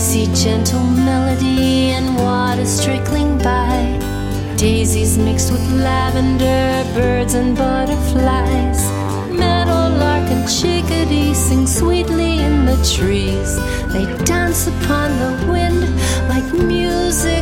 see gentle melody and waters trickling by, daisies mixed with lavender, birds and butterflies, meadowlark and chickadee sing sweetly in the trees. They dance upon the wind like music